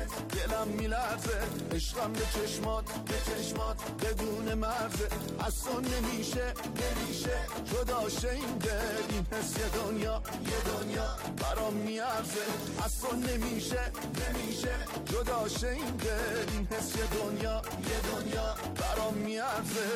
نگاهت دلم میلرزه، عشقم به چشمات بدون مرزه، از تو نمیشه جدا شه این دل، این حس یه دنیا برام میارزه، از تو نمیشه جدا شه این دل، این حس یه دنیا برام میارزه.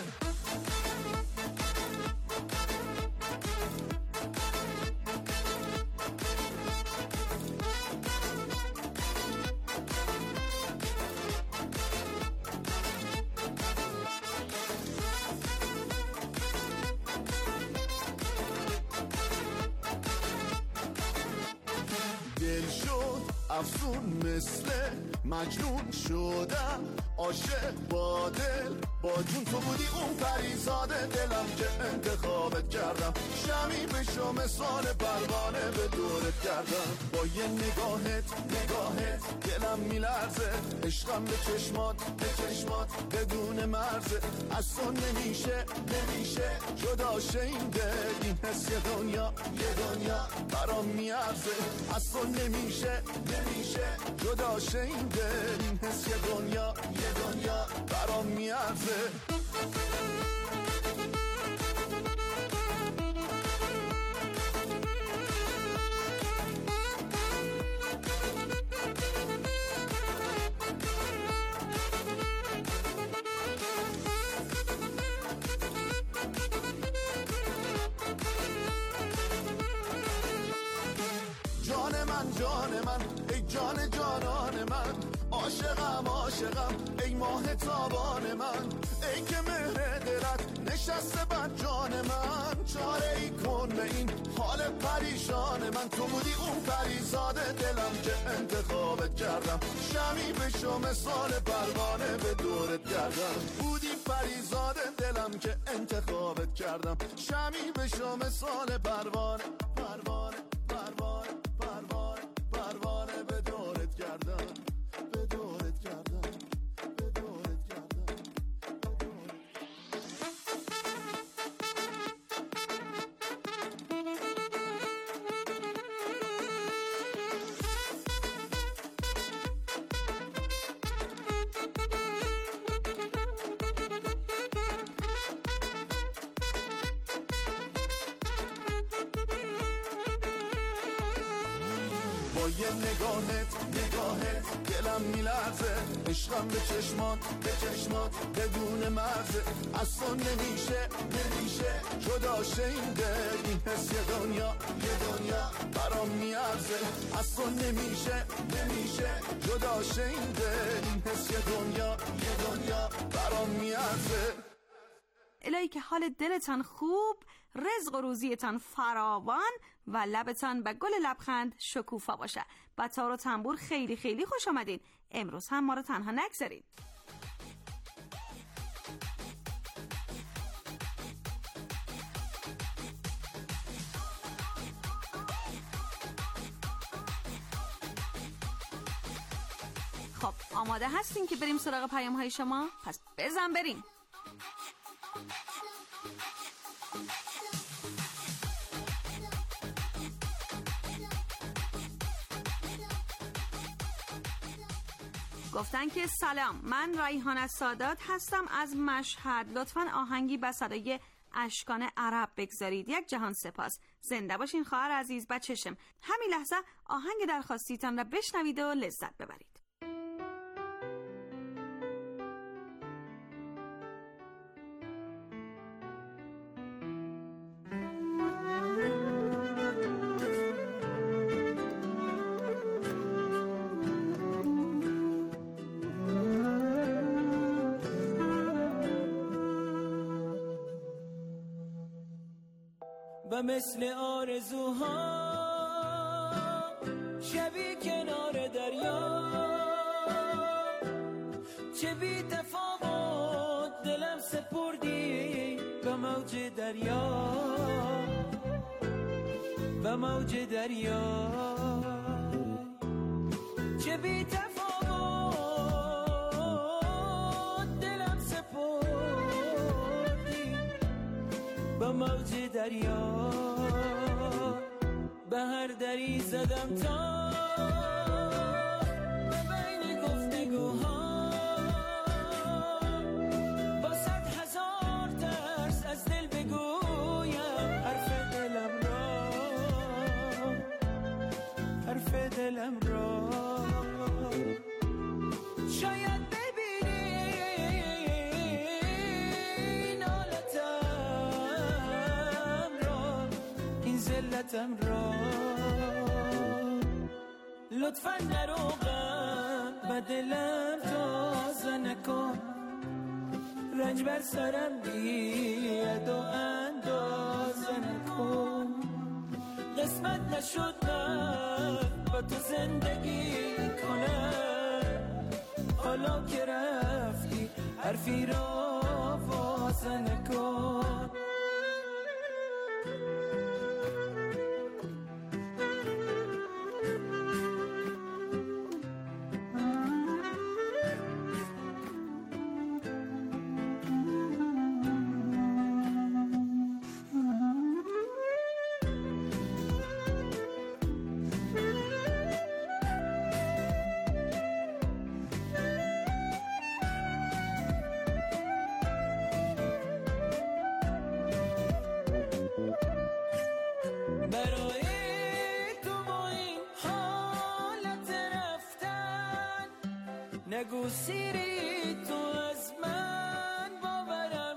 دل شد افسون مثل مجنون شدم، عاشق با دل با جون تو بودی اون پریزاده، دلم که انتخابت کردم، شمی بشو مثال پروانه به دورت کردم، با یه نگاهت دلم میلرزه، عشقم به چشمات بدون مرزه، از تو نمیشه جدا شه این دل، این حس یه دنیا برام میارزه، از تو نمیشه جدا شه این دل، این حس یه دنیا برام میارزه. جان من ای جان جانان من، عاشقم ای ماه تابان من، ای که مهر دلت نشسته بر جان من، چاره ای کن به این حال پریشان من، تو بودی اون پریزاده دلم که انتخابت کردم، شمی بشو مثال پروانه به دورت کردم، بودی پریزاده دلم که انتخابت کردم، شمی بشو مثال پروانه به دورت کردم. با یه نگاهت دلم میلرزه، عشقم به چشمات بدون مرزه، از تو نمیشه جدا شه این دل، این حس یه دنیا برام میارزه، از تو نمیشه جدا شه این دل، این حس یه دنیا برام میارزه. الهی که حال دلتان خوب، رزق و روزیتان فراوان و لبتان به گل لبخند شکوفا باشه. با تار و تنبور خیلی خیلی خوش آمدین. امروز هم ما رو تنها نگذارید. خب آماده هستین که بریم سراغ پیام های شما؟ پس بزن بریم. گفتن که سلام، من ریحانه سادات هستم از مشهد، لطفاً آهنگی به صدای اشکان عرب بگذارید. یک جهان سپاس. زنده باشین خواهر عزیز. بچشم همین لحظه آهنگ درخواستیتان را بشنوید و لذت ببرید. و مثل آرزوها شبی کنار دریا، چه بی تفاوت دلم سپردی به موج دریا، به موج دریا، چه بی تفاوت دلم سپردی به موج دریا، به هر دری زدم تا به بین شاید ببینی این حالتم را، این ذلتم را. لطفاً نرو غم و دلم تازه نکن، رنج بر سرم بیاد و اندازه نکن. قسمت نشد من با تو زندگی کنم، حالا که رفتی حرفی را واسه نکن. نگو سیری تو از من باورم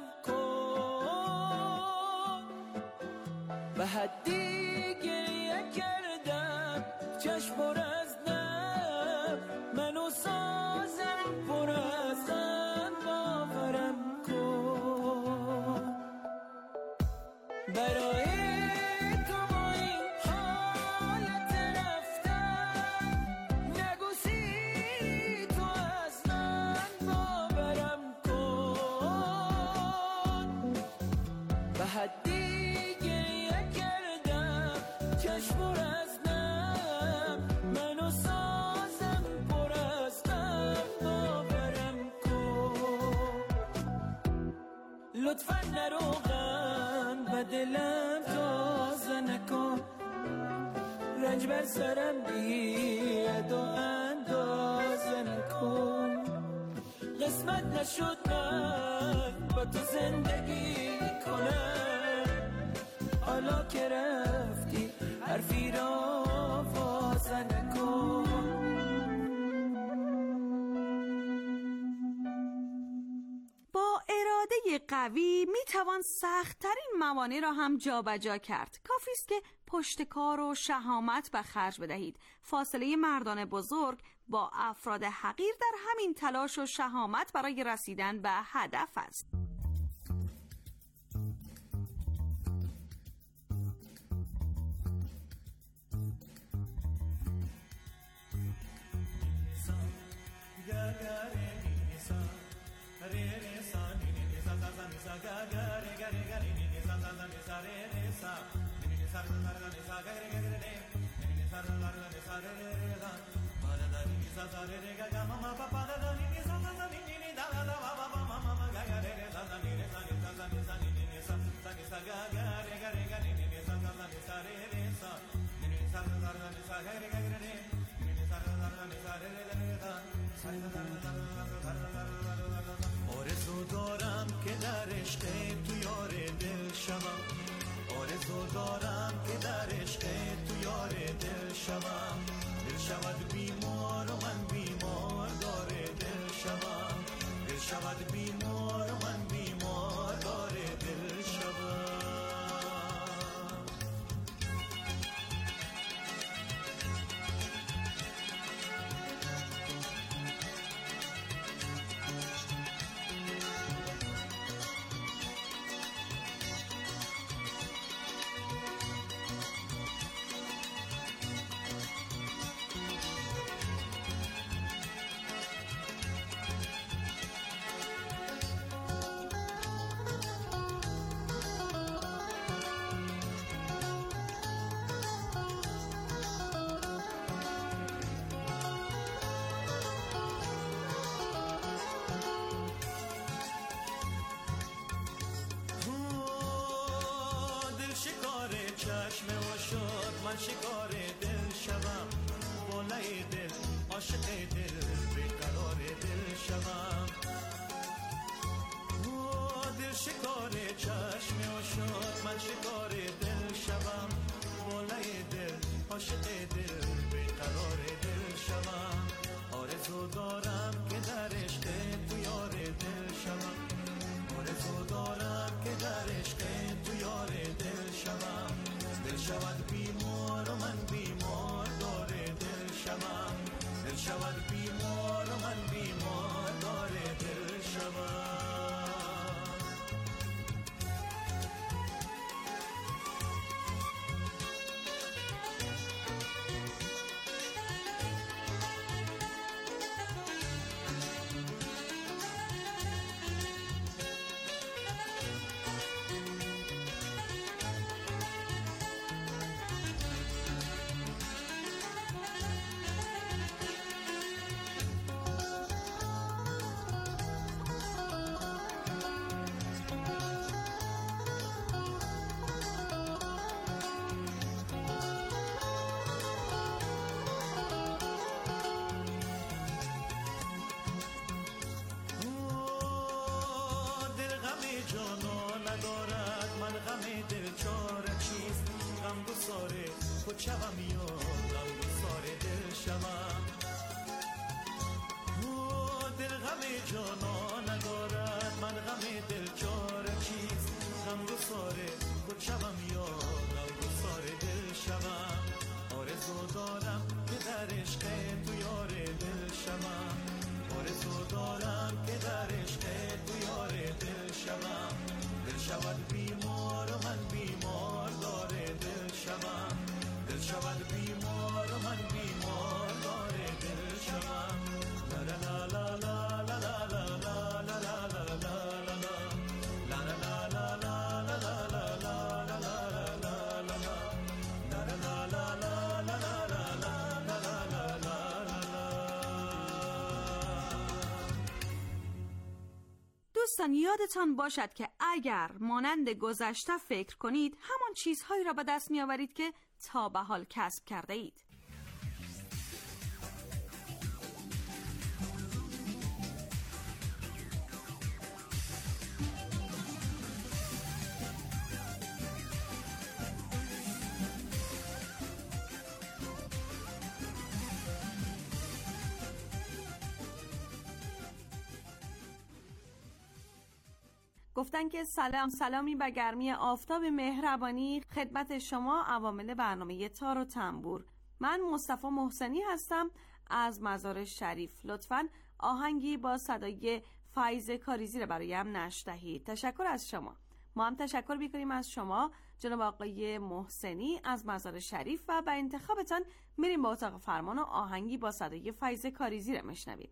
کن، به حدی گریه کردم چشم پر از نم، منو سازم پر از غم باورم کن. برای لطفاً نرو غم و دلم تازه نکن، رنج بر سرم بیاد و اندازه نکن. قسمت نشد من با تو زندگی کنم، حالا که رفتی حرفی را واسه نکن. قوی میتوان سخت‌ترین موانع را هم جابجا کرد. کافی است که پشتکار و شهامت به خرج بدهید. فاصله مردان بزرگ با افراد حقیر در همین تلاش و شهامت برای رسیدن به هدف است. آرزو دارم که در عشق تو یار دل شوم، آرزو دارم که در عشق تو یار دل شوم، دل شود بیمار و من بیمار داره دل شوم، دل شود بیمار و من بیمار داره دل شوم. من شکار دل شوم، بالای دل عاشق دل بیقرار دل شوم. دل شکار چشم عاشق، من شکار دل شوم، بالای دل عاشق دل بیقرار دل شوم. شود بیمار و من بیمار داره دل شود. ساره خود شوم یا غم ساره دل شوم. دل غم جانا ندارد من غم دل چاره چیست. غم ساره خود شوم یا غم ساره دل شوم. آرزو دارم که در عشق تو یار دل شوم. آرزو دارم که در عشق تو یار دل شوم. دل شود بیمار و من بیمار داره دل شوم. دل شود بیمار و من بیمار داره دل شوم. لا لا لا لا لا لا لا لا لا لا لا لا دوستان یادتان باشد که اگر مانند گذشته فکر کنید همان چیزهایی را به دست می آورید که تا به حال کسب کرده اید. گفتن که سلامی به گرمی آفتاب مهربانی خدمت شما عوامل برنامه تار و تنبور. من مصطفی محسنی هستم از مزار شریف. لطفاً آهنگی با صدای فایز کاریزی را برایم نشر دهید. تشکر از شما. ما هم تشکر می‌کنیم از شما جناب آقای محسنی از مزار شریف و به انتخابتان میریم با اتاق فرمان و آهنگی با صدای فایز کاریزی را میشنویم.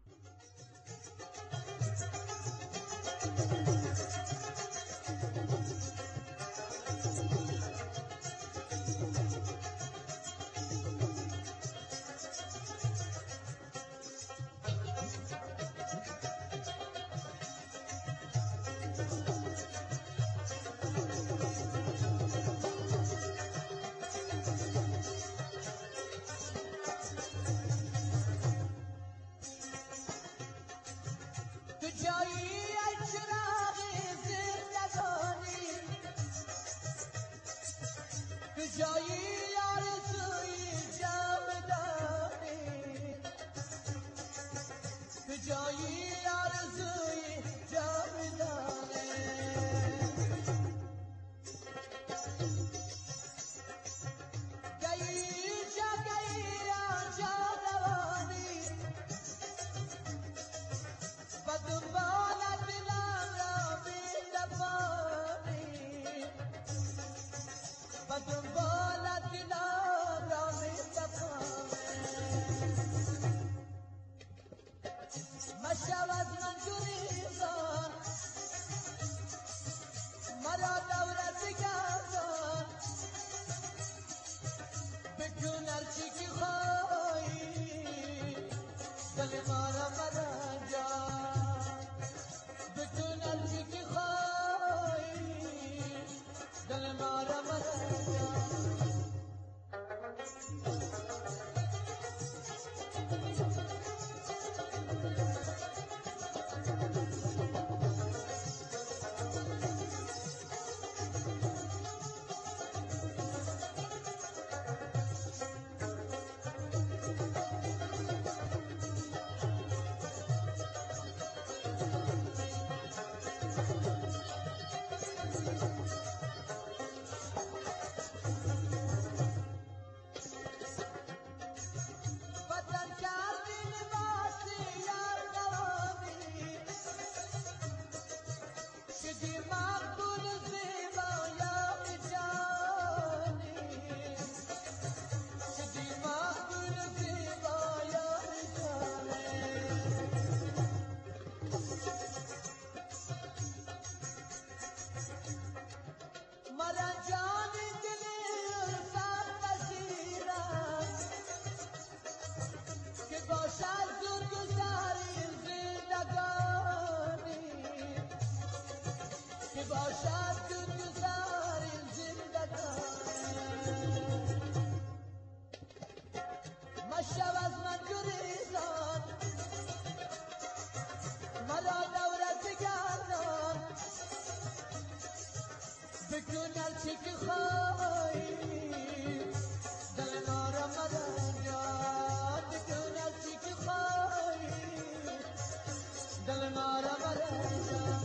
چی که خواهی دل نارم مدنجان بکن از چی که خواهی دل نارم مدنجان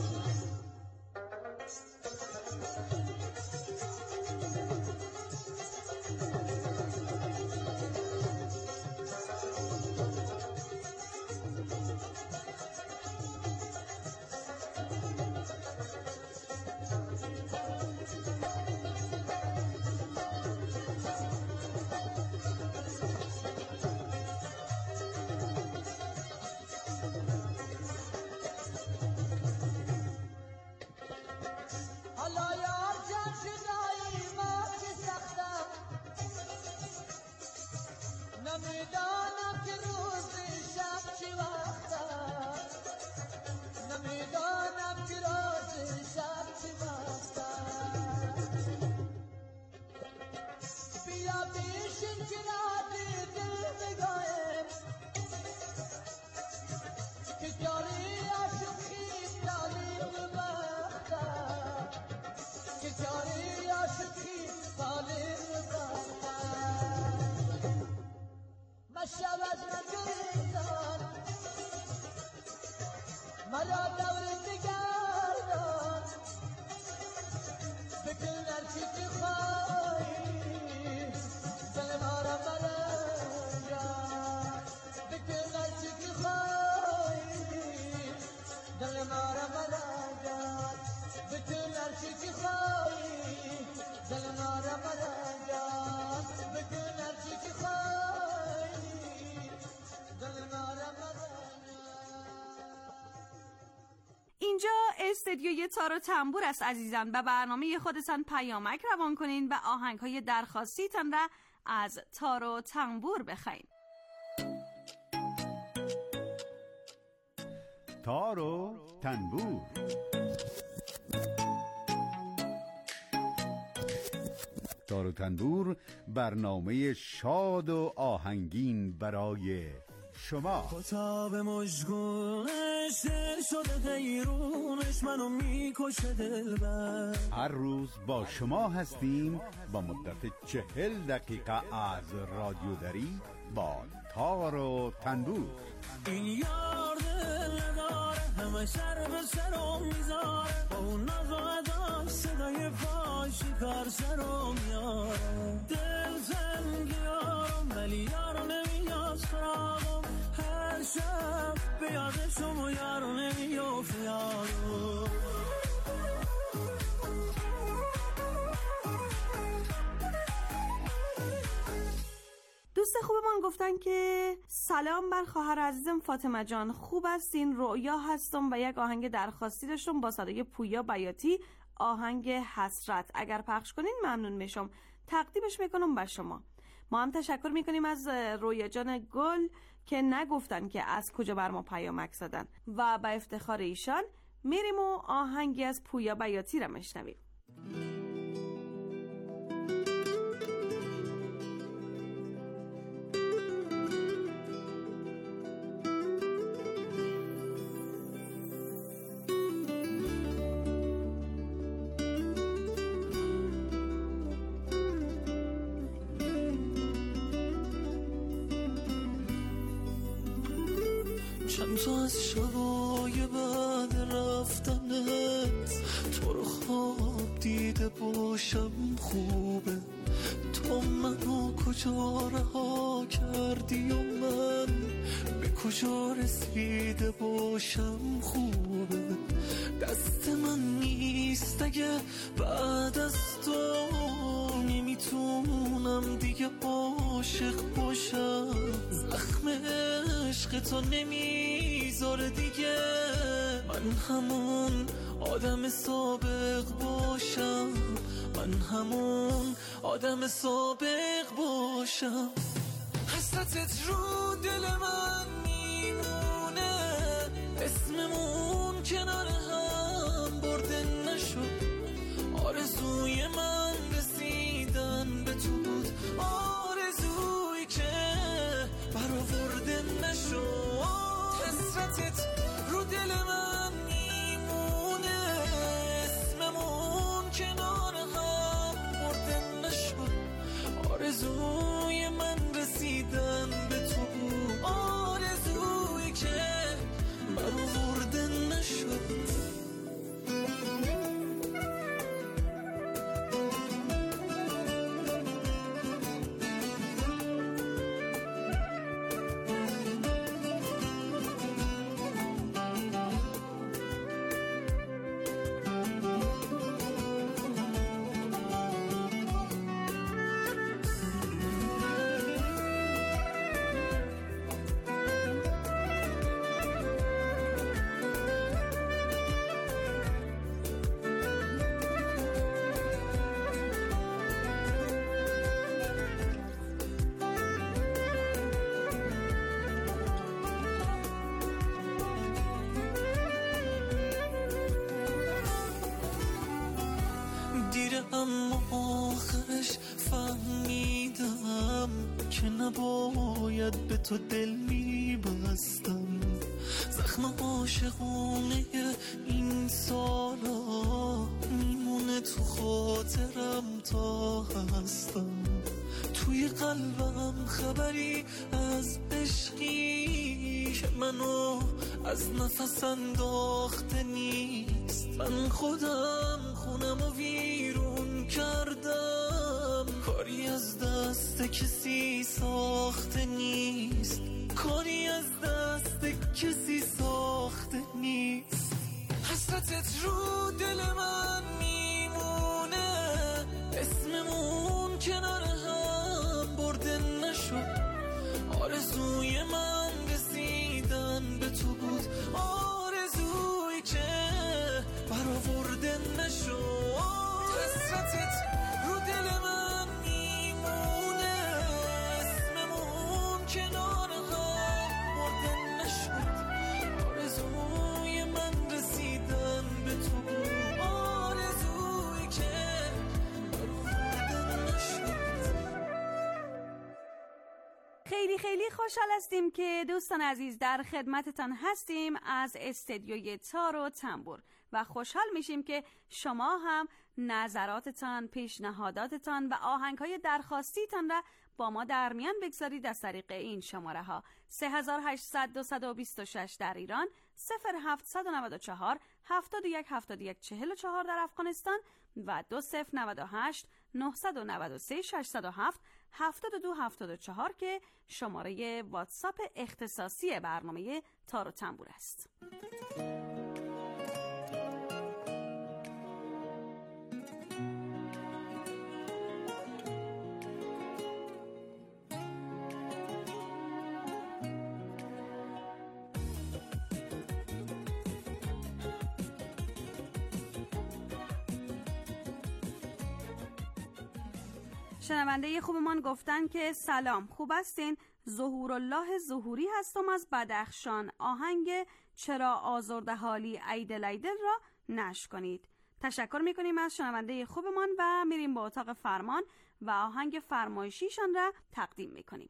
نمیدانم که روز شب چی وقتم نمیدانم که روز شب چی وقتم بیا بیشین که رادی دل بگایم که جاری عشقی تعلیم وقتم که جاری عشقی تعلیم وقتم شب از نجوریدان مرا دور نگردان بکن هرچی که خواهی دل ما را مرنجان بکن هرچی که خواهی دل ما را مرنجان بکن هرچی که خواهی دل ما را مرنجان بکن هرچی که خواهی اینجا استدیوی تار و تنبور است عزیزان و برنامه خودتان پیامک روان کنین و آهنگ‌های درخواستیتان را از تار و تنبور بخواین. تار و تنبور. تار و تنبور برنامه شاد و آهنگین برای شما. خطاب مشگونش دل شده غیرونش منو میکشه دلبر. هر روز با شما هستیم با مدت 40 دقیقه از رادیوداری با تار و تنبور. این یار دل نداره همه سر به سرم میذاره با اون ناز و اداش صدای پاش کار سرم میاره. دل تنگ یارم ولی یارو نمیاد سراغم هر شب به یادشم و یارو نمیافت یارو. دوست خوبمان گفتن که سلام بر خواهر عزیزم فاطمه جان، خوب هستین؟ رؤیا هستم و یک آهنگ درخواستی داشتم با صدای پویا بیاتی، آهنگ حسرت. اگر پخش کنین ممنون میشم، تقدیمش میکنم بر شما. ما هم تشکر میکنیم از رؤیا جان گل که نگفتن که از کجا بر ما پیامک زدن و به افتخار ایشان میریم و آهنگی از پویا بیاتی را میشنویم. چند تا از شبای بعد رفتنت تو رو خواب دیده باشم خوبه. تو منو کجا رها کردی و من به کجا رسیده باشم خوبه. دست من نیست اگه بعد از تو نمیتونم دیگه عاشق باشم. زخم عشق تو نمیذاره دیگه من همون آدم سابق باشم. من همون آدم سابق باشم. حسرتت رو دل من میمونه، اسممون کنار هم برده نشد. آرزوی من رسیدن به تو بود، آرزویی که برآورده نشد. حسرتت رو دل من میمونه، اسممون کنار هم تو دل میبستم، زخم عاشقونه این سالا میمونه تو خاطرم تا هستم. توی قلبم خبری از عشقی که منو از نفس انداخته نیست. من خودم خونم و ویرون کردم، کاری از دست کسی ساخته نیست، کاری از دست کسی ساخته نیست. حسرتت رو دل من میمونه، اسممون کنار هم برده نشد. آرزوی من رسیدن به تو بود، آرزویی که برآورده نشد. حسرتت رو دل من میمونه، اسممون کنار هم برده نشد. آرزوی من رسیدن به تو بود، آرزویی که برآورده نشد. خیلی خوشحال هستیم که دوستان عزیز در خدمتتان هستیم از استدیوی تار و تنبور و خوشحال میشیم که شما هم نظراتتان، پیشنهاداتتان و آهنگ‌های درخواستیتان را با ما در میان بگذارید از طریق این شماره ها: 3800-226 در ایران، 0794 71 71 44 در افغانستان و 2098 993 607 72 74 که شماره واتساپ اختصاصی برنامه تار و تنبور است. شنونده خوبمان گفتن که سلام، خوب هستین؟ ظهورالله ظهوری هستم از بدخشان. آهنگ چرا آزرده حالی ایدل ایدل را نشر کنید. تشکر میکنیم از شنونده خوبمان و میریم با اتاق فرمان و آهنگ فرمایشیشان را تقدیم میکنیم.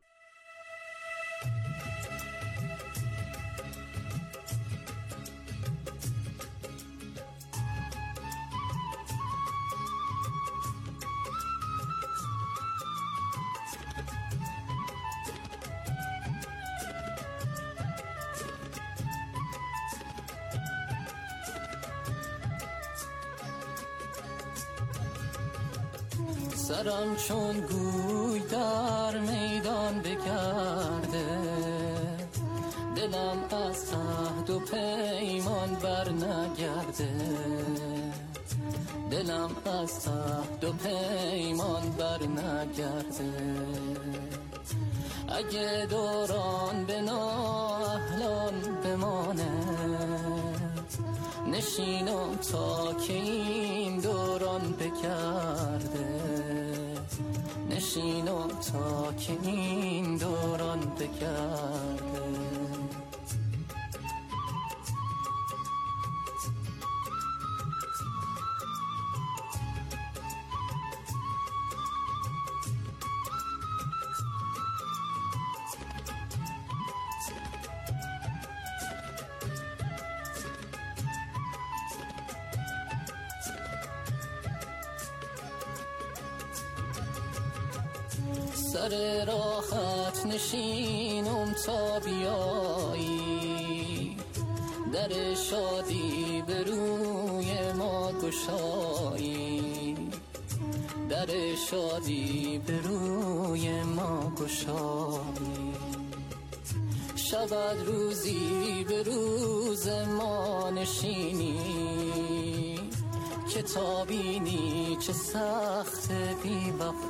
سرم چون گوی در میدان بگرده، دلم از عهد و پیمان بر نگرده، دلم از عهد و پیمان بر نگرده. اگه دوران به نااهلان بمانه، نشینم تا که این دوران بگرده، نشینم تا که این دوران بگرده. سر راحت نشینم تا بیایی، در شادی به روی ما گشایی، در شادی به روی ما گشایی. شود روزی به روز ما نشینی، که تا بینی چه سخت بی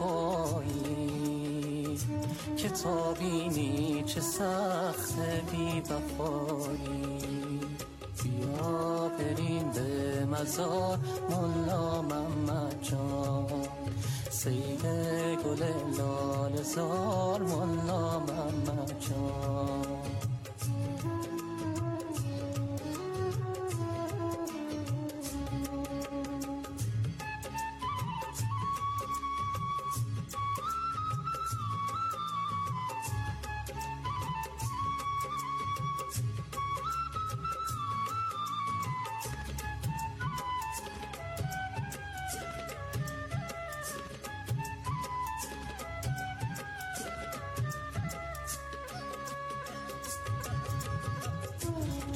وفایی، که تا بینی چه سخت بی وفایی. بیا بریم به مزار مولا محمد جان، سید گل لاله زار مولا محمد جان.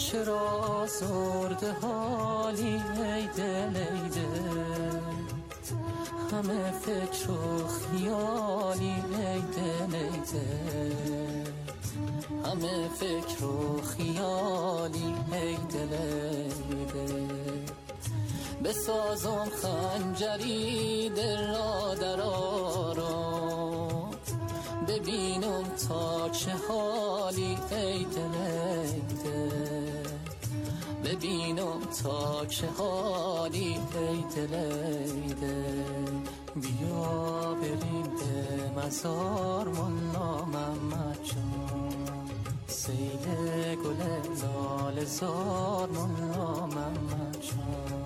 چرا زرد حالی ای دل ای دل، همه فکر و خیالی ای دل ای دل، همه فکر و خیالی ای دل ای دل. بسازم خنجری دل را در آرام، ببینم تا چه حالی ای دل ای دل، ببینم تا چه حالی ای دل ای دل. بیا بریم به مزار ملا محمد جان، سیل گل لاله زار ملا محمد جان.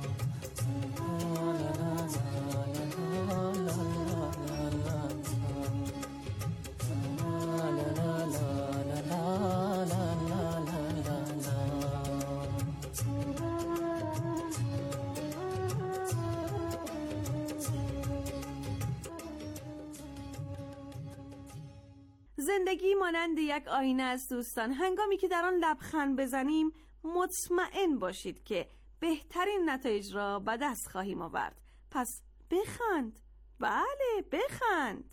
زندگی مانند یک آینه است دوستان. هنگامی که در آن لبخند بزنیم مطمئن باشید که بهترین نتایج را به دست خواهیم آورد. پس بخند، بله بخند.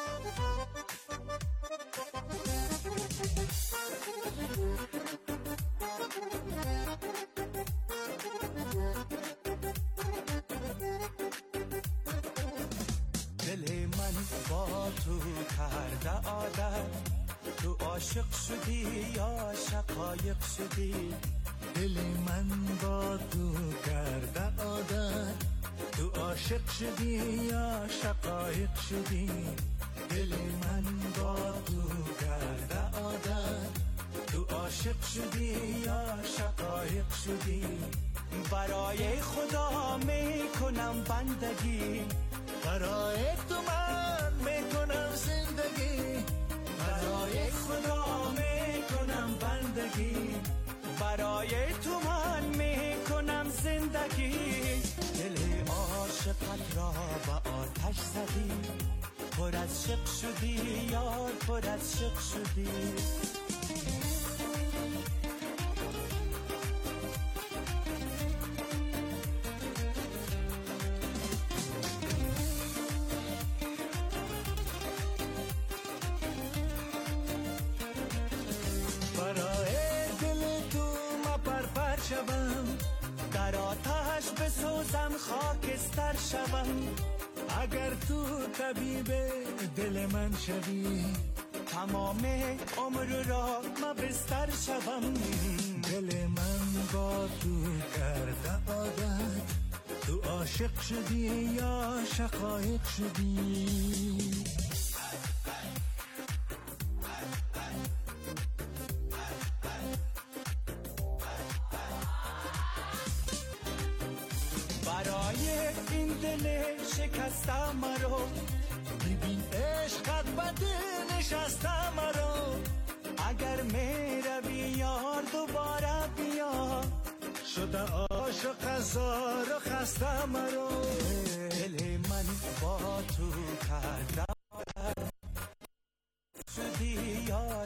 دل من با تو کرده عادت، تو عاشق شدی یا شقایق شدی. دل من با تو کرده عادت، تو عاشق شدی یا شقایق شدی. دل من با تو کرده عادت، تو عاشق شدی یا شقایق شدی. برای خدا میکنم بندگی، برای تو من میکنم زندگی. برای خدا میکنم بندگی، برای تو من میکنم زندگی. دل عاشقت را به آتش زدی، پر از شق شدی یار پر از شق شدی. در آتش بسوزم خاکستر شوم، اگر تو طبیب دل من شوی، تمام عمر را مبستر شوم. دل من با تو کرده عادت، تو عاشق شدی یا شقایق شدی. برای این دل شکستم مرا، ببین عشقت بده نشستم مرا. اگر میروی یار دوباره بیا، شده عاشق هزار و خسته مرا. دل من با تو کرده شدی یا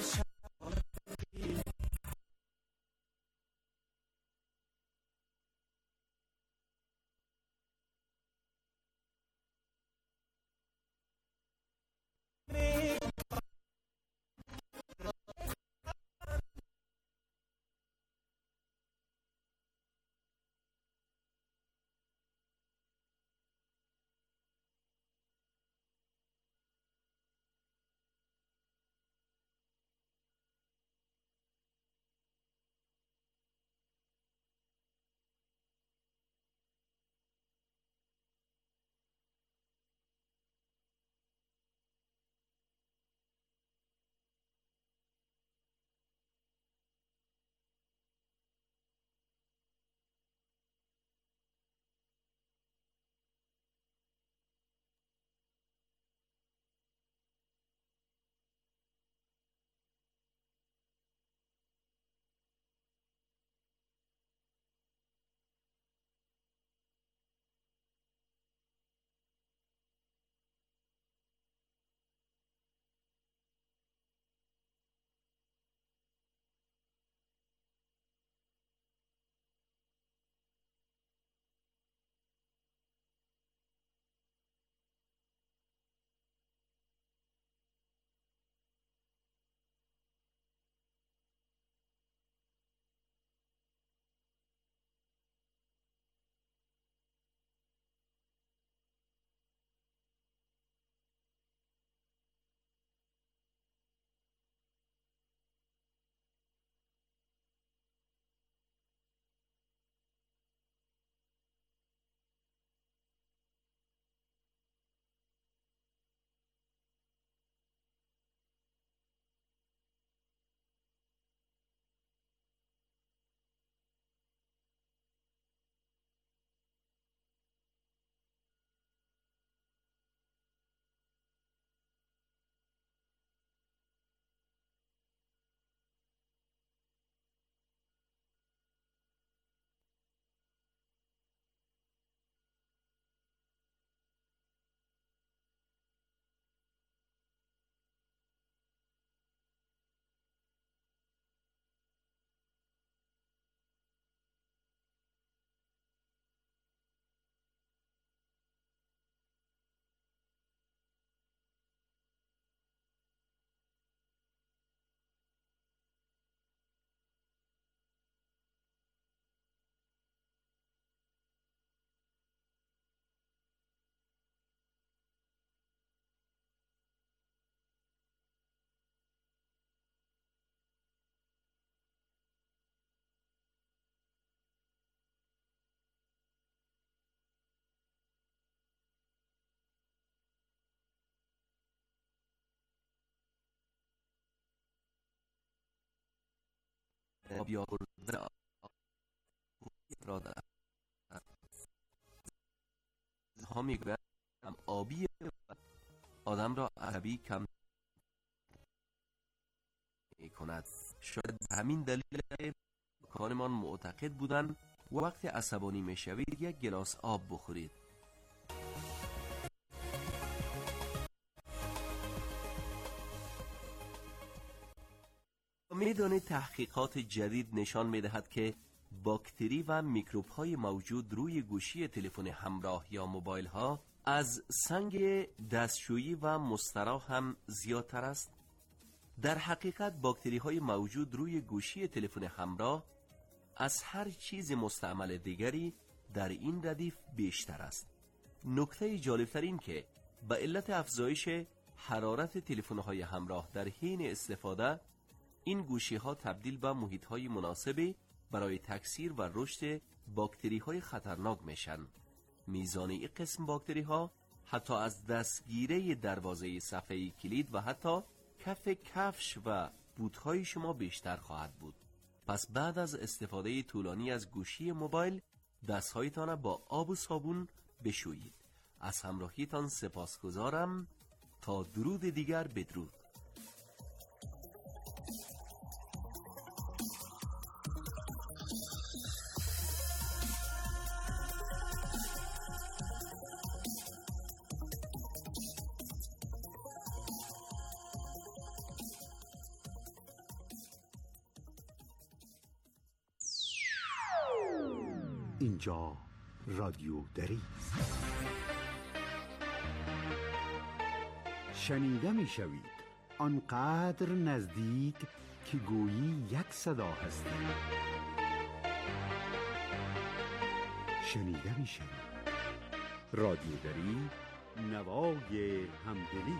آبی آوردن را دارد. ها میگویند آبی آدم را عصبی کم کند. شاید همین دلیل کانمان معتقد بودند وقتی عصبانی میشوید یک گلاس آب بخورید. میدانید تحقیقات جدید نشان میدهد که باکتری و میکروب های موجود روی گوشی تلفن همراه یا موبایل ها از سنگ دستشویی و مستراح هم زیادتر است. در حقیقت باکتری های موجود روی گوشی تلفن همراه از هر چیز مستعمل دیگری در این ردیف بیشتر است. نکته جالبتر این که به علت افزایش حرارت تلفن های همراه در حین استفاده این گوشی ها تبدیل به محیط های مناسبی برای تکثیر و رشد باکتری های خطرناک میشن. میزان این قسم باکتری ها حتی از دستگیره دروازه صفحه کلید و حتی کف کفش و بوت‌های شما بیشتر خواهد بود. پس بعد از استفاده طولانی از گوشی موبایل دستهایتان با آب و صابون بشویید. از همراهیتان سپاسگزارم. تا درود دیگر بدرود. اینجا رادیو دری است. شنیده می شوید آنقدر نزدیک که گویی یک صدا هستی. شنیده می شوید رادیو دری، نوای همدلی.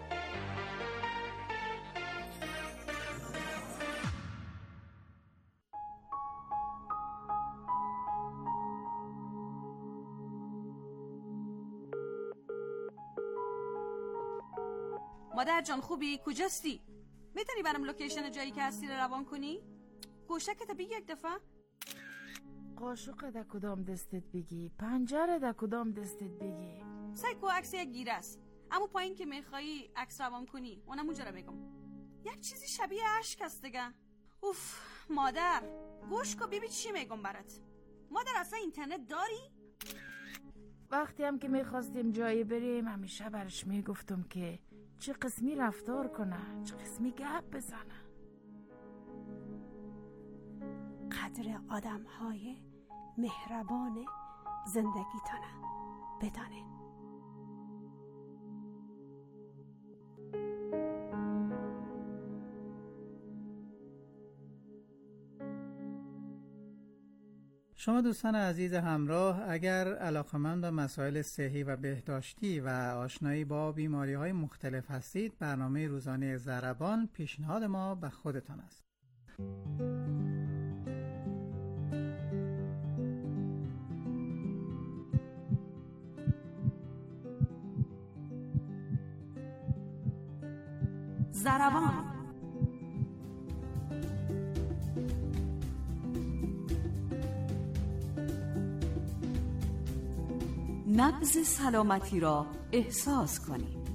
مادر جان خوبی؟ کجاستی؟ میتونی برام لوکیشن جایی که هستی رو روان کنی؟ گوشتکت بگی یک دفعه؟ قاشق در کدام دستت بگی، پنجره در کدام دستت بگی. سایکو عکس یک گیره است، اما پایین که میخوایی عکس روان کنی اونم اونجا رو بگم. یک چیزی شبیه اشک است دیگه. اوف مادر گوش کن ببین چی میگم برات. مادر اصلا اینترنت داری؟ وقتی هم که میخواستیم جایی بریم همیشه برش میگفتم که چه قسمی رفتار کنه، چه قسمی گپ بزنه. قدر آدم‌های مهربان زندگیتونه بدانین. شما دوستان عزیز همراه، اگر علاقه‌مند به مسائل صحی و بهداشتی و آشنایی با بیماری‌های مختلف هستید، برنامه روزانه ضربان پیشنهاد ما به خودتان است. ضربان. نبض سلامتی را احساس کنید.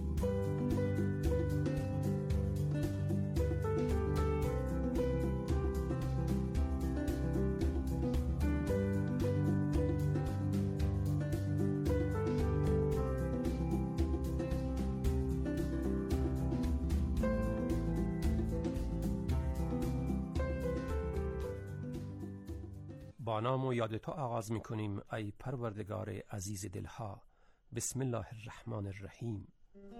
با نام و یاد تو آغاز می‌کنیم ای پروردگار عزیز دلها. بسم الله الرحمن الرحیم.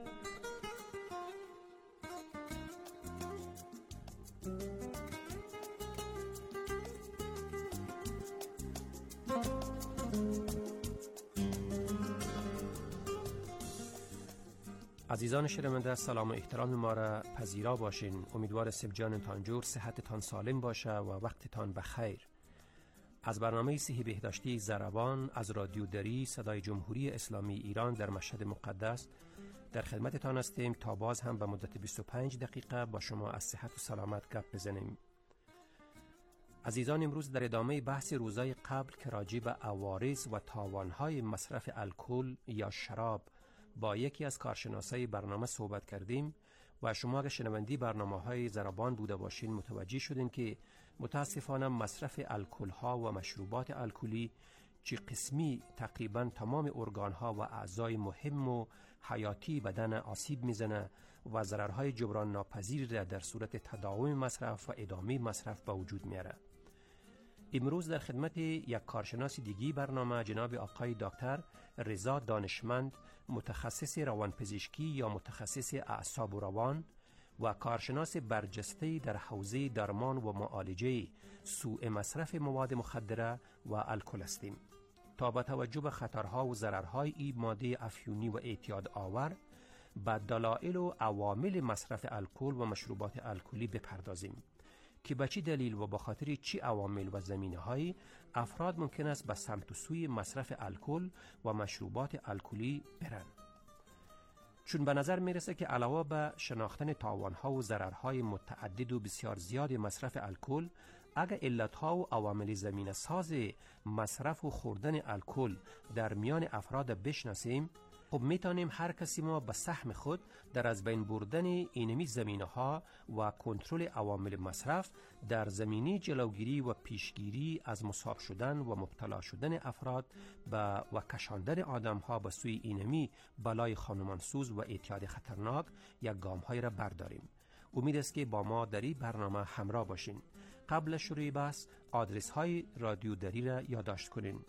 عزیزان شنونده، سلام و احترام ما را پذیرا باشین. امیدوار سب جانتان جور، صحتتان سالم باشه و وقتتان بخیر. از برنامه صحی بهداشتی ضربان از رادیو دری صدای جمهوری اسلامی ایران در مشهد مقدس در خدمتتان هستیم تا باز هم به مدت 25 دقیقه با شما از صحت و سلامت گپ بزنیم. عزیزان، امروز در ادامه بحث روزای قبل که راجع به عوارض و تاوانهای مصرف الکل یا شراب با یکی از کارشناسای برنامه صحبت کردیم و شما اگر شنوندی برنامه‌های ضربان بوده باشین متوجه شدین که متاسفانه مصرف الکل‌ها و مشروبات الکلی چی قسمی تقریبا تمام ارگان‌ها و اعضای مهم و حیاتی بدن آسیب میزنه و ضررهای جبران ناپذیر در صورت تداوم مصرف و ادامه مصرف به وجود میاره. امروز در خدمت یک کارشناس دیگی برنامه جناب آقای دکتر رضا دانشمند، متخصص روانپزشکی یا متخصص اعصاب و روان و کارشناس برجسته در حوزه درمان و معالجه سوء مصرف مواد مخدره و الکل هستیم تا با توجه به خطرها و ضررهای این ماده افیونی و اعتیاد آور به دلایل و عوامل مصرف الکل و مشروبات الکلی بپردازیم که به چه دلیل و با خاطر چه عوامل و زمینه‌هایی افراد ممکن است به سمت و سوی مصرف الکل و مشروبات الکلی برن. چون به نظر میرسه که علاوه به شناختن تاوان‌ها و ضررهای متعدد و بسیار زیاد مصرف الکل، اگر علت‌ها و عوامل زمینه ساز مصرف و خوردن الکل در میان افراد بشناسیم، خب میتونیم هر کسی ما به سهم خود در از بین بردن اینمی زمینه‌ها و کنترل عوامل مصرف در زمینه جلوگیری و پیشگیری از مصاب شدن و مبتلا شدن افراد و کشاندن آدم‌ها به سوی اینمی بلای خانمانسوز و اعتیاد خطرناک یک گام‌های را برداریم. امید است که با ما در این برنامه همراه باشین. قبل شروع بحث آدرس‌های رادیو دری را یادداشت کنین: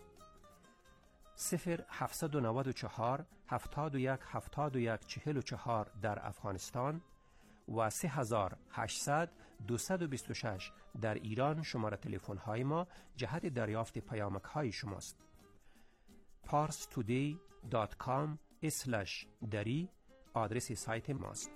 0794 71 71 44 در افغانستان و 3800 226 در ایران شماره تلفن های ما جهت دریافت پیامک های شماست. parstoday.com/dari آدرس سایت ماست.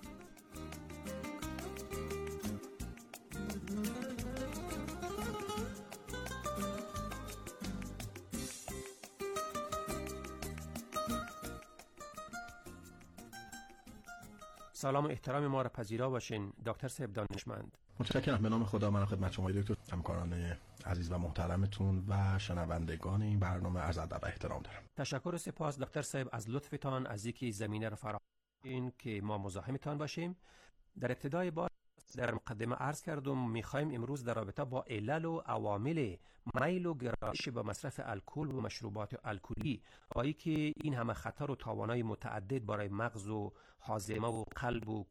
سلام و احترام ما را پذیرا باشین دکتر صاحب دانشمند. متشکرم. به نام خدا من خدمت شما دکتر، همکاران عزیز و محترمتون و شنوندگان این برنامه عرض ادب و احترام دارم. تشکر و سپاس دکتر صاحب از لطفتان از اینکه زمینه را فراهم کردین که ما مزاحمتان باشیم. در ابتدای بار در مقدمه عرض کردم میخوایم امروز در رابطه با علل و عوامل میل و گرایش به مصرف الکل و مشروبات الکلی و که این همه خطر و تاوانای متعدد برای مغز و هاضمه و قلب و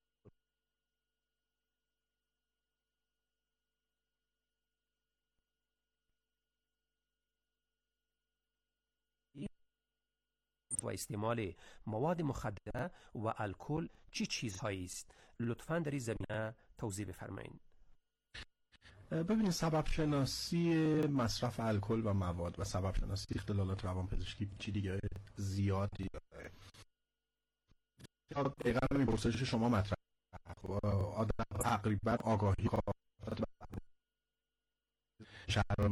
استعمال مواد مخدره و الکل چی چیزهایی است؟ لطفاً در این زمینه توضیح بفرمایید. ببینید، سبب شناسی مصرف الکل و مواد و سبب شناسی اختلالات روانپزشکی چی دیگه زیادی داره. دقیقاً این پرسش شما مطرح آدم تقریبا آگاهی شهر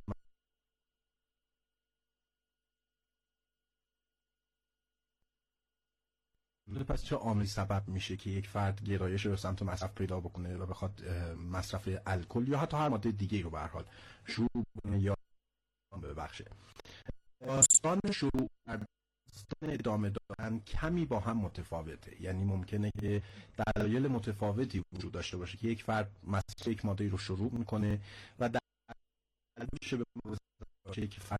پس چه عاملی سبب میشه که یک فرد گرایش به سمت مصرف پیدا بکنه و بخواد مصرف الکل یا حتی هر ماده دیگه رو به هر حال شروع کنه یا ببخشه؟ داستان شروع ادامه دادن کمی با هم متفاوته، یعنی ممکنه که دلایل متفاوتی وجود داشته باشه که یک فرد مصرف یک ماده رو شروع میکنه و در میشه به یک فرد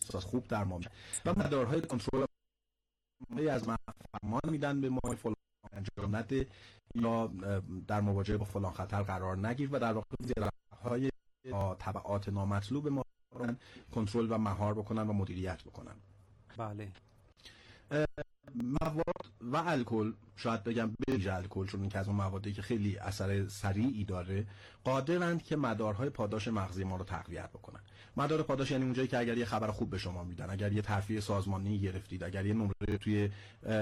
حساس خوب درمان میشن و مدارهای کنترل از فرمان میدن به ما فلان انجام نده یا در مواجهه با فلان خطر قرار نگیر و در واقع های تبعات نامطلوب ما کنترل و مهار بکنن و مدیریت بکنن. بله. مواد و الکل، شاید بگم بویژه الکل، چون این که از اون موادی که خیلی اثر سریعی داره، قادرند که مدارهای پاداش مغزی ما رو تقویت بکنن. مدار پاداش یعنی اونجایی که اگر یه خبر خوب به شما میدن، اگر یه ترفیع سازمانی گرفتید، اگر یه نمره توی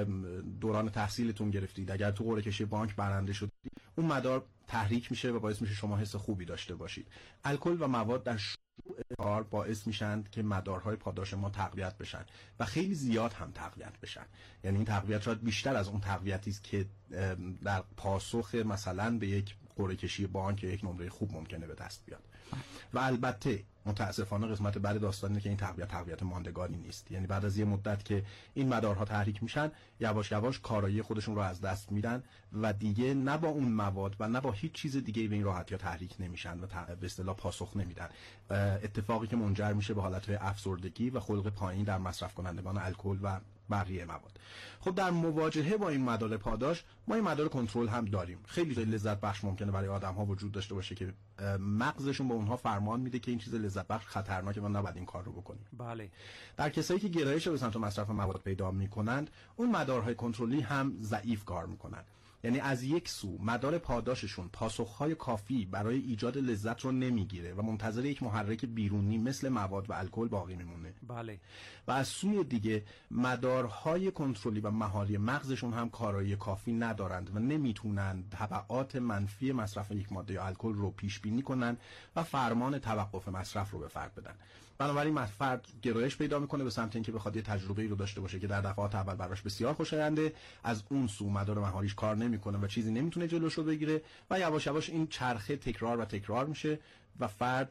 دوران تحصیلتون گرفتید، اگر تو قرعه کشی بانک برنده شدید، اون مدار تحریک میشه و باعث میشه شما حس خوبی داشته باشید. الکل و مواد در کار باعث میشن که مدارهای پاداش ما تقویت بشن و خیلی زیاد هم تقویت بشن. یعنی این تقویت شاید بیشتر از اون تقویتی است که در پاسخ مثلا به یک قرعه کشی بانک یک نمره خوب ممکنه به دست بیاد. و البته متاسفانه قسمت بعد داستان اینه که این تقویت ماندگاری نیست. یعنی بعد از یه مدت که این مدارها تحریک میشن، یواش یواش کارایی خودشون رو از دست میدن و دیگه نه با اون مواد و نه با هیچ چیز دیگه به این راحتی تحریک نمیشن و به اصطلاح پاسخ نمیدن. اتفاقی که منجر میشه به حالتهای افسردگی و خلق پایین در مصرف کنندگان الکل و بقیه مواد. خب در مواجهه با این مدار پاداش ما این مدار کنترل هم داریم. خیلی لذت بخش ممکنه برای آدم‌ها وجود داشته باشه که مغزشون به اونها فرمان میده که این چیز لذت بخش خطرناکه و نباید این کار رو بکنیم. بله. در کسایی که گرایش به سمت مصرف مواد پیدا میکنند، اون مدارهای کنترلی هم ضعیف کار میکنن. یعنی از یک سو مدار پاداششون پاسخهای کافی برای ایجاد لذت رو نمیگیره و منتظر یک محرک بیرونی مثل مواد و الکل باقی میمونه. بله. و از سوی دیگه مدارهای کنترلی و مهاری مغزشون هم کارایی کافی ندارند و نمیتونن تبعات منفی مصرف یک ماده یا الکل رو پیش بینی کنن و فرمان توقف مصرف رو به فرد بدن. بنابراین فرد گرایش پیدا میکنه به سمت اینکه بخواد یه تجربه‌ای رو داشته باشه که در دفعات اول براش بسیار خوشاینده، از اون سو مدار مهاریش کار نمیکنه و چیزی نمیتونه جلوشو بگیره و یواش یواش این چرخه تکرار و تکرار میشه و فرد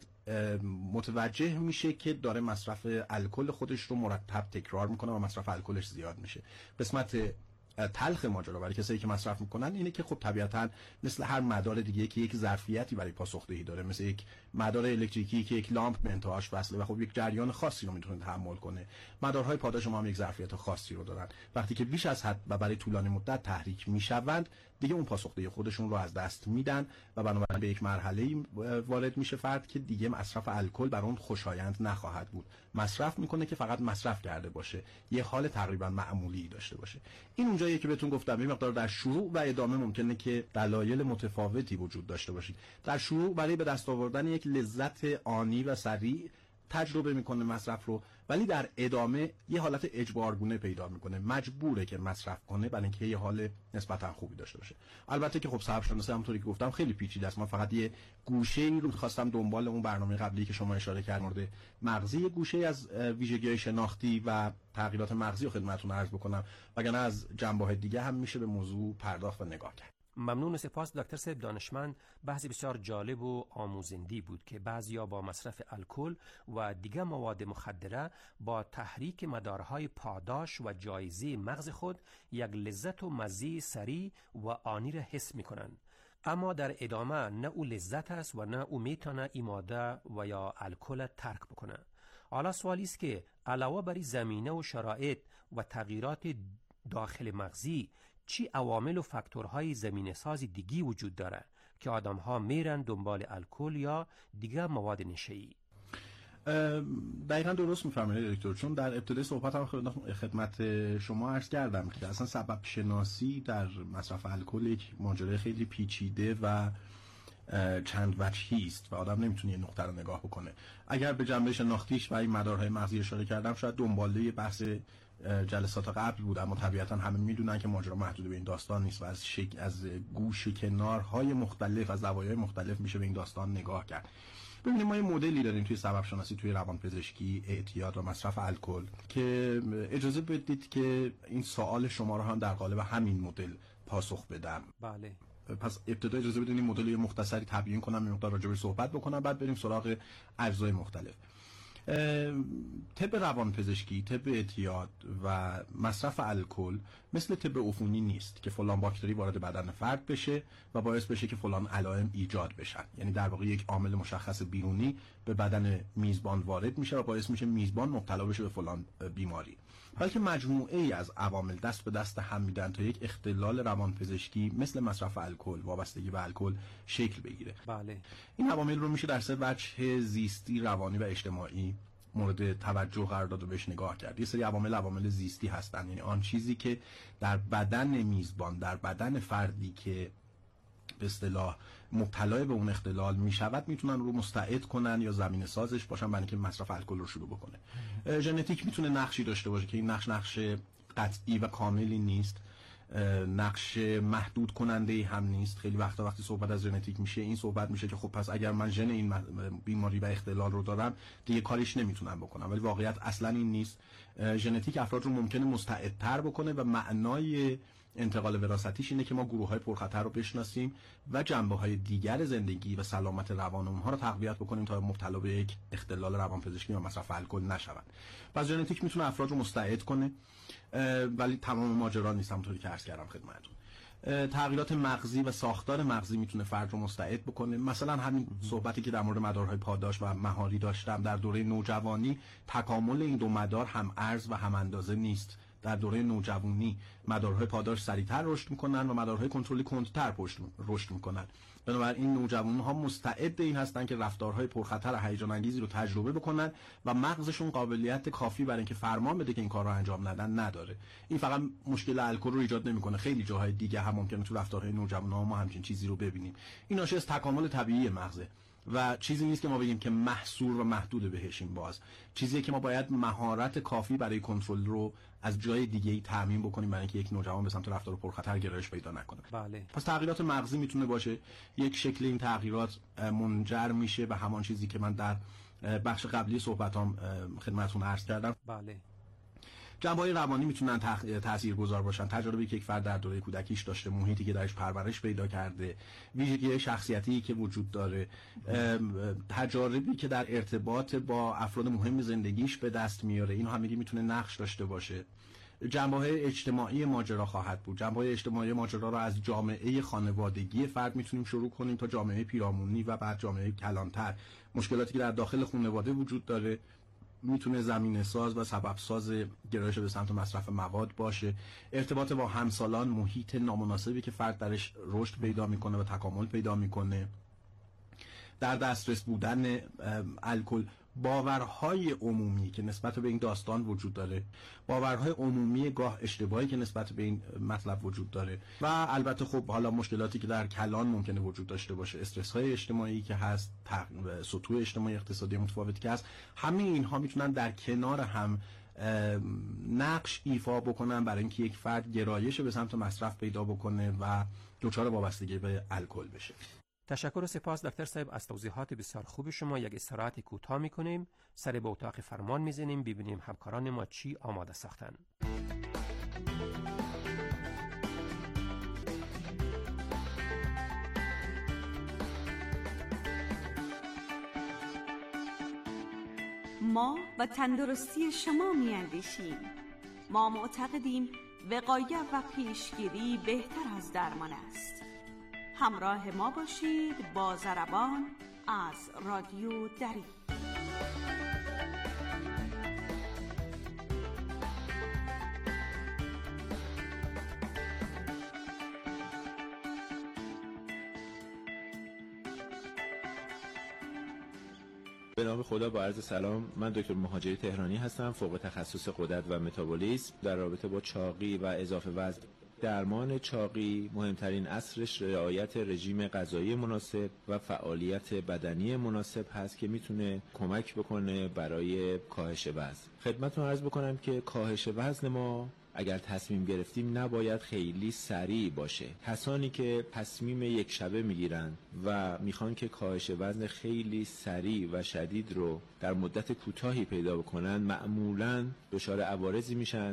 متوجه میشه که داره مصرف الکل خودش رو مرتب تکرار میکنه و مصرف الکلش زیاد میشه. قسمت تلخ ماجرا برای کسایی که مصرف میکنن اینه که خب طبیعتاً مثل هر مدار دیگه که یک ظرفیتی برای پاسخدهی داره، مثل یک مدار الکتریکی که یک لامپ به انتهاش وصله و خب یک جریان خاصی رو میتونه تحمل کنه، مدارهای پاداش ما هم یک ظرفیت خاصی رو دارن. وقتی که بیش از حد و برای طولانی مدت تحریک میشوند، دیگه اون پاسخدهی خودشون رو از دست میدن و بنابراین به یک مرحله وارد میشه فرد که دیگه مصرف الکل برای اون خوشایند نخواهد بود. مصرف میکنه که فقط مصرف کرده باشه، یه حال تقریبا معمولی داشته باشه. این اونجاییه که بهتون گفتم یه مقدار در شروع و ادامه ممکنه که دلایل متفاوتی وجود داشته باشید. در شروع برای به دست آوردن یک لذت آنی و سریع تجربه میکنه مصرف رو، ولی در ادامه یه حالت اجبارگونه پیدا میکنه، مجبوره که مصرف کنه برای اینکه یه حال نسبتا خوبی داشته باشه. البته که خب سبب شناسی همونطوری که گفتم خیلی پیچیده است. من فقط یه گوشه‌ای رو خواستم دنبال اون برنامه قبلی که شما اشاره کردید مورد مغزی، یه گوشه از ویژگی‌های شناختی و تغییرات مغزی رو خدمتتون عرض بکنم، وگرنه از جنبه‌های دیگه هم میشه به موضوع پرداخت و نگاه کرد. ممنون و سپاس دکتر صاحب دانشمند. بحث بسیار جالب و آموزنده بود که بعضیا با مصرف الکل و دیگر مواد مخدره با تحریک مدارهای پاداش و جایزه مغز خود یک لذت و مزه سریع و آنی را حس میکنند، اما در ادامه نه او لذت است و نه او میتونه این ماده و یا الکل ترک بکنه. حالا سوالی است که علاوه بر زمینه و شرایط و تغییرات داخل مغزی، چی عوامل و فاکتورهای زمینه سازی دیگی وجود داره که آدم‌ها میرن دنبال الکل یا دیگر مواد نشه‌ای؟ دقیقاً درست می‌فرمایید دکتر، چون در ابتدای صحبتم خدمت شما عرض کردم که اصلا سبب شناسی در مصرف الکل یک ماجرای خیلی پیچیده و چند وجهی است و آدم نمیتونه یه نقطه رو نگاه بکنه. اگر به جنبه شناختیش و این مدارهای مغزی اشاره کردم شاید دنباله بحث جلسات قبل بود، اما طبیعتا همه میدونن که ماجرا محدود به این داستان نیست و از گوش کنارهای مختلف، از زوایای مختلف میشه به این داستان نگاه کرد. ببینید ما یه مدلی داریم توی سبب شناسی، توی روانپزشکی، اعتیاد و مصرف الکل که اجازه بدید که این سوال شما رو هم در قالب همین مدل پاسخ بدم. بله. پس ابتدا اجازه بدید این مدل مختصری تبیین کنم، یه مقدار راجع بهش صحبت بکنم، بعد بریم سراغ اجزای مختلف. طب روانپزشکی، طب اعتیاد و مصرف الکل مثل طب عفونی نیست که فلان باکتری وارد بدن فرد بشه و باعث بشه که فلان علائم ایجاد بشن. یعنی در واقع یک عامل مشخص بیرونی به بدن میزبان وارد میشه و باعث میشه میزبان مبتلا بشه به فلان بیماری، بلکه مجموعه ای از عوامل دست به دست هم میدن تا یک اختلال روانپزشکی مثل مصرف الکل، وابستگی به الکل شکل بگیره. بله. این عوامل رو میشه در سه وجه زیستی، روانی و اجتماعی مورد توجه قرار داد و بهش نگاه کرد. یه سری عوامل زیستی هستن، یعنی آن چیزی که در بدن میزبان، در بدن فردی که به اصطلاح مبتلا به اون اختلال میشود میتونن رو مستعد کنن یا زمینه سازش باشن برای اینکه مصرف الکل رو شروع بکنه. ژنتیک میتونه نقشی داشته باشه که این نقش قطعی و کاملی نیست، نقش محدود کننده هم نیست. خیلی وقتی صحبت از ژنتیک میشه این صحبت میشه که خب پس اگر من ژن این بیماری و اختلال رو دارم دیگه کاریش نمیتونم بکنم، ولی واقعیت اصلا این نیست. ژنتیک افراد رو ممکنه مستعدتر بکنه و معنای انتقال وراثتیش اینه که ما گروه‌های پرخطر رو بشناسیم و جنبه‌های دیگر زندگی و سلامت روان اونها رو تقویت بکنیم تا مبتلا به یک اختلال روانپزشکی یا مصرف الکل نشوند. پس ژنتیک میتونه افراد رو مستعد کنه، ولی تمام ماجرا نیست. همونطوری که عرض کردم خدمتتون، تغییرات مغزی و ساختار مغزی میتونه فرد رو مستعد بکنه. مثلا همین صحبتی که در مورد مدارهای پاداش و مهاری داشتم، در دوره نوجوانی تکامل این دو مدار هم ارز و هم اندازه نیست. در دوره نوجوانی مدارهای پاداش سریعتر رشد میکنن و مدارهای کنترلی کندتر رشد میکنن. بنابراین نوجوان‌ها مستعد این هستن که رفتارهای پرخطر و هیجان انگیزی رو تجربه بکنن و مغزشون قابلیت کافی برای اینکه فرمان بده که این کار رو انجام ندن نداره. این فقط مشکل الکل رو ایجاد نمیکنه، خیلی جاهای دیگه هم ممکنه تو رفتارهای نوجوان‌ها ما همچین چیزی رو ببینیم. این ناشی از تکامل طبیعی مغزه و چیزی نیست که ما بگیم که محصور و محدود بهشیم. باز چیزیه که ما باید مهارت کافی برای کنترل رو از جای دیگه‌ای تامین بکنیم برای اینکه یک نوجوان به سمت رفتار پرخطر گرایش پیدا نکنه. بله. پس تغییرات مغزی میتونه باشه یک شکل. این تغییرات منجر میشه به همان چیزی که من در بخش قبلی صحبتام خدمتتون عرض کردم. بله. جنبه‌های روانی میتونن تاثیرگذار باشن. تجربه‌ای که یک فرد در دوره کودکیش داشته، محیطی که درش پرورش پیدا کرده، ویژگی شخصیتی که وجود داره، تجاربی که در ارتباط با افراد مهم زندگیش به دست میاره، اینو همگی میتونه نقش داشته باشه. جنبه‌های اجتماعی ماجرا خواهد بود. جنبه‌های اجتماعی ماجرا را از جامعه خانوادگی فرد میتونیم شروع کنیم تا جامعه پیرامونی و بعد جامعه کلانتر. مشکلاتی که در داخل خانواده وجود داره میتونه زمینه ساز و سبب ساز گرایش به سمت مصرف مواد باشه. ارتباط با همسالان، محیط نامناسبی که فرد درش رشد پیدا میکنه و تکامل پیدا میکنه، در دسترس بودن الکل، باورهای عمومی که نسبت به این داستان وجود داره، باورهای عمومی گاه اشتباهی که نسبت به این مطلب وجود داره و البته خب حالا مشکلاتی که در کلان ممکنه وجود داشته باشه، استرس‌های اجتماعی که هست، سطوح اجتماعی اقتصادی متفاوتی که هست. همه اینها میتونن در کنار هم نقش ایفا بکنن برای اینکه یک فرد گرایش به سمت مصرف پیدا بکنه و دچار وابستگی به الکل بشه. تشکر و سپاس دکتر صاحب از توضیحات بسیار خوب شما. یک استراحت کوتاه میکنیم، سر به اتاق فرمان میزنیم، ببینیم همکاران ما چی آماده ساختن. ما و تندرستی شما میاندیشیم. ما معتقدیم وقایت و پیشگیری بهتر از درمان است. همراه ما باشید با ضربان از رادیو دری. به نام خدا، با عرض سلام. من دکتر مهاجری تهرانی هستم، فوق تخصص غدد و متابولیسم. در رابطه با چاقی و اضافه وزن، درمان چاقی مهمترین اصلش رعایت رژیم غذایی مناسب و فعالیت بدنی مناسب هست که میتونه کمک بکنه برای کاهش وزن. خدمتتون عرض بکنم که کاهش وزن ما اگر تصمیم گرفتیم نباید خیلی سریع باشه. کسانی که تصمیم یک شبه میگیرن و میخوان که کاهش وزن خیلی سریع و شدید رو در مدت کوتاهی پیدا بکنن، معمولاً دچار عوارضی میشن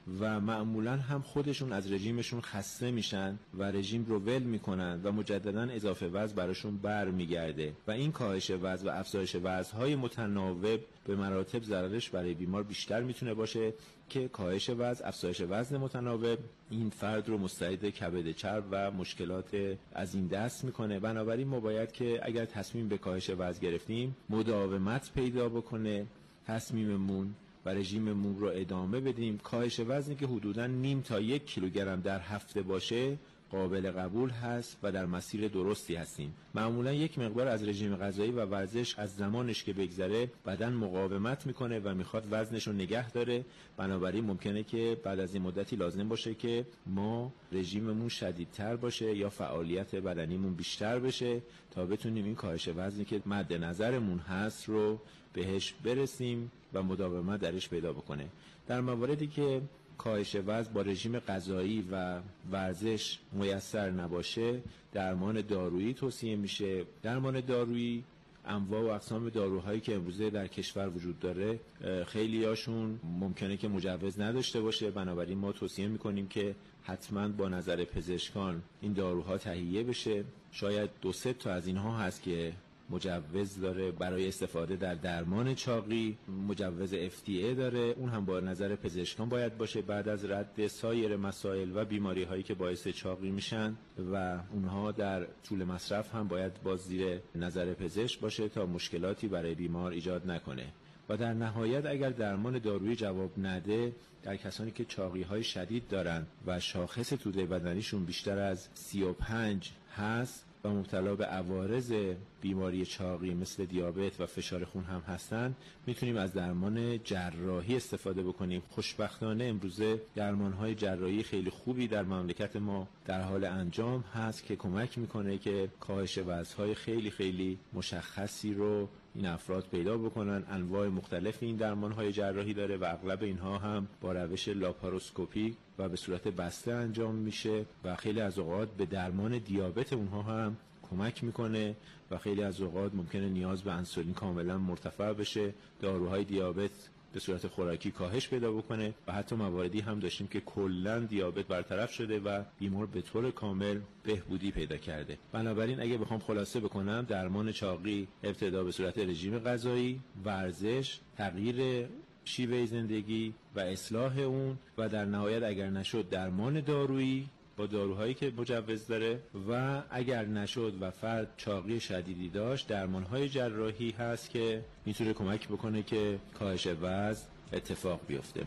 و معمولا هم خودشون از رژیمشون خسته میشن و رژیم رو ول میکنن و مجددا اضافه وزن براشون برمیگرده و این کاهش وزن و افزایش وزن‌های متناوب به مراتب ضررش برای بیمار بیشتر میتونه باشه که کاهش وزن، افزایش وزن متناوب این فرد رو مستعد کبد چرب و مشکلات از این دست میکنه. بنابراین ما باید که اگر تصمیم به کاهش وزن گرفتیم مداومت پیدا بکنه تصمیممون و رژیممون رو ادامه بدیم. کاهش وزنی که حدوداً نیم تا 1 کیلوگرم در هفته باشه قابل قبول هست و در مسیر درستی هستیم. معمولا یک مقدار از رژیم غذایی و ورزش از زمانش که بگذره بدن مقاومت میکنه و میخواد وزنش رو نگه داره. بنابراین ممکنه که بعد از این مدتی لازم باشه که ما رژیممون شدیدتر باشه یا فعالیت بدنیمون بیشتر بشه تا بتونیم این کاهش وزنی که مد نظرمون هست رو بهش برسیم و مداومت درش پیدا بکنه. در مواردی که کاهش وزن با رژیم غذایی و ورزش میسر نباشه درمان دارویی توصیه میشه. درمان دارویی انواع و اقسام داروهایی که امروزه در کشور وجود داره خیلی هاشون ممکنه که مجوز نداشته باشه. بنابراین ما توصیه میکنیم که حتما با نظر پزشکان این داروها تهیه بشه. شاید 2-3 تا از اینها هست که مجوز داره برای استفاده در درمان چاقی، مجوز FDA داره، اون هم با نظر پزشکان باید باشه بعد از رد سایر مسائل و بیماری هایی که باعث چاقی میشن و اونها در طول مصرف هم باید باز زیر نظر پزشک باشه تا مشکلاتی برای بیمار ایجاد نکنه. و در نهایت اگر درمان دارویی جواب نده در کسانی که چاقی های شدید دارن و شاخص توده بدنیشون بیشتر از 35 هست و مبتلا به عوارض بیماری چاقی مثل دیابت و فشار خون هم هستن میتونیم از درمان جراحی استفاده بکنیم. خوشبختانه امروزه درمان‌های جراحی خیلی خوبی در مملکت ما در حال انجام هست که کمک میکنه که کاهش وزن‌های خیلی خیلی مشخصی رو این افراد پیدا بکنن. انواع مختلف این درمان‌های جراحی داره و اغلب اینها هم با روش لاپاروسکوپی و به صورت بسته انجام میشه و خیلی از اوقات به درمان دیابت اونها هم کمک میکنه و خیلی از اوقات ممکنه نیاز به انسولین کاملا مرتفع بشه، داروهای دیابت به صورت خوراکی کاهش پیدا بکنه و حتی مواردی هم داشتیم که کلا دیابت برطرف شده و بیمار به طور کامل بهبودی پیدا کرده. بنابراین اگه بخوام خلاصه بکنم درمان چاقی ابتدا به صورت رژیم غذایی، ورزش، تغییر شیوه زندگی و اصلاح اون و در نهایت اگر نشد درمان دارویی با داروهایی که مجوز داره و اگر نشد و فرد چاقی شدیدی داشت درمانهای جراحی هست که میتونه کمک بکنه که کاهش وزن اتفاق بیفته.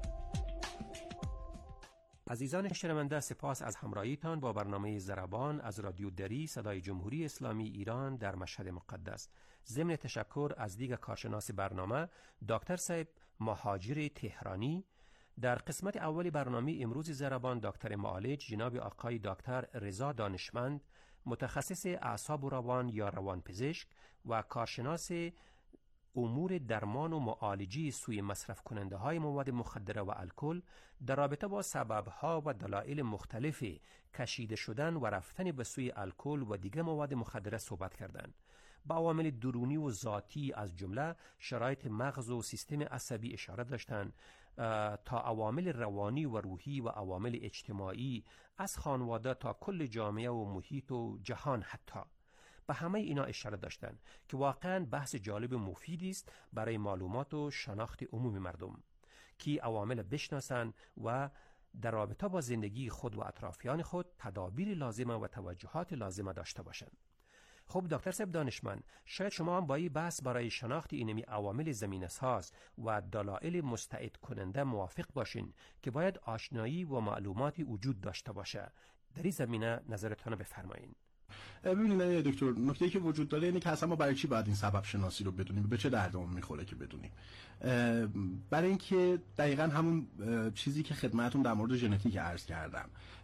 عزیزان شنونده سپاس از همراهیتان با برنامه ضربان از رادیو دری صدای جمهوری اسلامی ایران در مشهد مقدس. ضمن تشکر از دیگر کارشناس برنامه دکتر صاحب مهاجر تهرانی. در قسمت اول برنامه امروز ضربان دکتر معالج جناب آقای دکتر رضا دانشمند متخصص اعصاب و روان یا روانپزشک و کارشناس امور درمان و معالجی سوی مصرف کننده های مواد مخدره و الکل در رابطه با سببها و دلایل مختلف کشیده شدن و رفتن به سوی الکل و دیگر مواد مخدره صحبت کردند. با عوامل درونی و ذاتی از جمله شرایط مغز و سیستم عصبی اشاره داشتند تا عوامل روانی و روحی و عوامل اجتماعی از خانواده تا کل جامعه و محیط و جهان حتی. به همه اینا اشاره داشتند که واقعا بحث جالب و مفیدی است برای معلومات و شناخت عموم مردم که عوامل بشناسند و در رابطه با زندگی خود و اطرافیان خود تدابیر لازمه و توجهات لازمه داشته باشند. خب دکتر صاحب دانشمند، شاید شما هم با این بحث برای شناخت اینمی عوامل زمینه‌ساز و دلایل مستعد کننده موافق باشین که باید آشنایی و معلوماتی وجود داشته باشه. در این زمینه نظرتون رو بفرمایید. ببینید دکتر، نکته‌ای که وجود داره اینه که اصلا ما برای چی باید این سبب شناسی رو بدونیم؟ به چه دردمون میخوره که بدونیم؟ برای اینکه دقیقاً همون چیزی که خدمتتون در مورد ژنتیک عرض کردم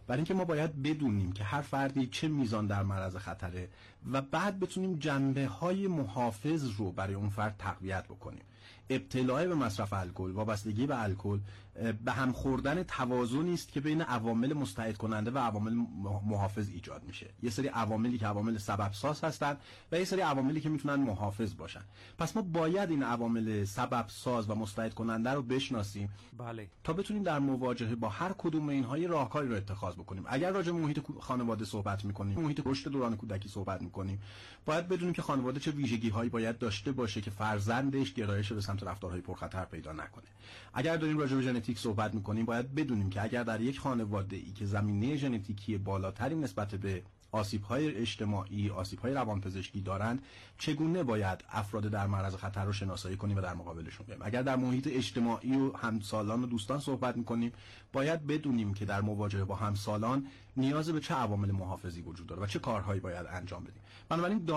برای اینکه ما باید بدونیم که هر فردی چه میزان در معرض خطره و بعد بتونیم جنبه‌های محافظ رو برای اون فرد تقویت بکنیم. ابتلا به مصرف الکل، وابستگی به الکل، به هم خوردن توازنی است که بین عوامل مساعد کننده و عوامل محافظ ایجاد میشه. یه سری عواملی که عوامل سبب ساز هستن و یه سری عواملی که میتونن محافظ باشن. پس ما باید این عوامل سبب ساز و مساعد کننده رو بشناسیم. بله. تا بتونیم در مواجهه با هر کدوم اینها راهکاری رو اتخاذ بکنیم. اگر راجع به محیط خانواده صحبت میکنیم، محیط رشد دوران کودکی صحبت میکنیم، باید بدونیم که خانواده چه ویژگی‌هایی باید داشته باشه که فرزندش گرایش به سمت رفتارهای پرخطر پیدا نکنه. اگر داریم راجع به ژنتیک صحبت میکنیم، باید بدونیم که اگر در یک خانواده‌ای که زمینه ژنتیکی بالاتری نسبت به آسیب‌های اجتماعی، آسیب‌های روانپزشکی دارند، چگونه باید افراد در معرض خطر رو شناسایی کنیم و در مقابلشون باییم. اگر در محیط اجتماعی و همسالان و دوستان صحبت می‌کنیم، باید بدونیم که در مواجهه با همسالان نیاز به چه عوامل محافظی وجود داره و چه کارهایی باید انجام بدیم. بنابراین